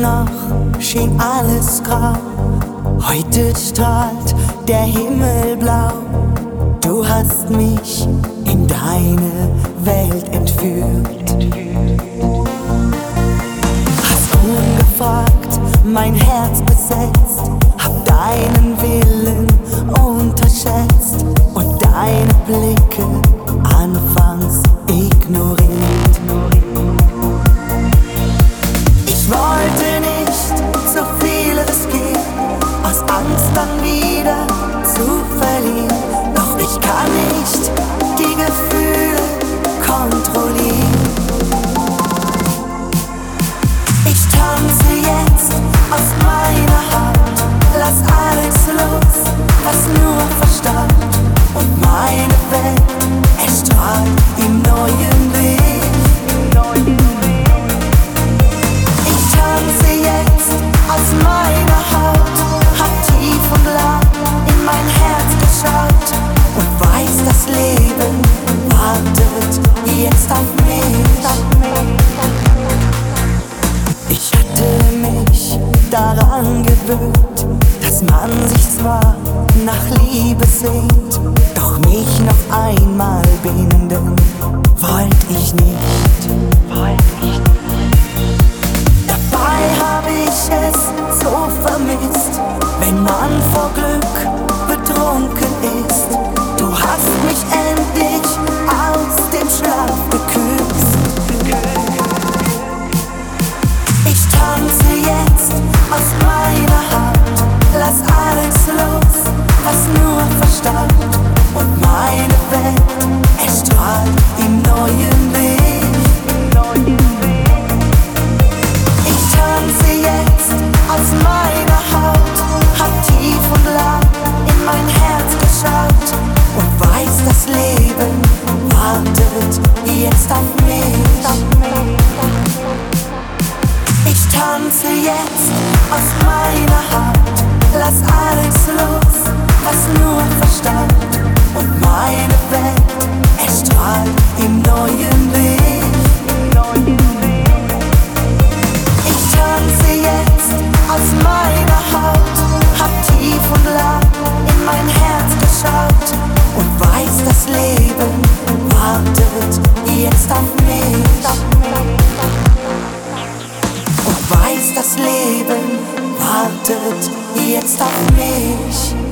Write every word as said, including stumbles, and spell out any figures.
noch schien alles grau. Heute strahlt der Himmel blau. Du hast mich in deine Welt entführt. Hast ungefragt mein Herz besetzt, hab deinen Willen unterschätzt und deine Blicke anfangs ignoriert. Ich wollte nicht so viel riskieren, aus Angst dann wieder zu verlieren. Doch ich kann nicht die Gefühle kontrollieren. Ich tanze jetzt aus meiner Haut, lass alles los, was nur Verstand, und meine Welt erstrahlt im neuen Licht. Ich tanze jetzt aus meiner Haut, hab tief und lang in mein Herz geschaut und weiß, das Leben wartet jetzt auf mich. Ich hatte mich daran gewöhnt, dass man sich zwar nach Liebe sehnt, doch mich noch einmal binden wollt ich nicht. Dabei hab ich es so vermisst, wenn man vor Glück betrunken ist. Du hast mich endlich aus dem Schlaf geküsst. Ich tanze jetzt aus meiner Haut, lass alles los, was nur Verstand, und meine Welt erstrahlt im neuen Licht. Ich tanze jetzt aus meiner Haut, hab tief und lang in mein Herz geschaut und weiß, das Leben wartet jetzt auf mich. Ich tanze jetzt aus meiner Haut, lass alles los, was nur Verstand, und meine Welt erstrahlt im neuen Licht. Ich tanze jetzt aus meiner Haut, hab tief und lang in mein Herz geschaut und weiß, das Leben wartet jetzt auf mich. Und weiß, das Leben wartet jetzt auf mich.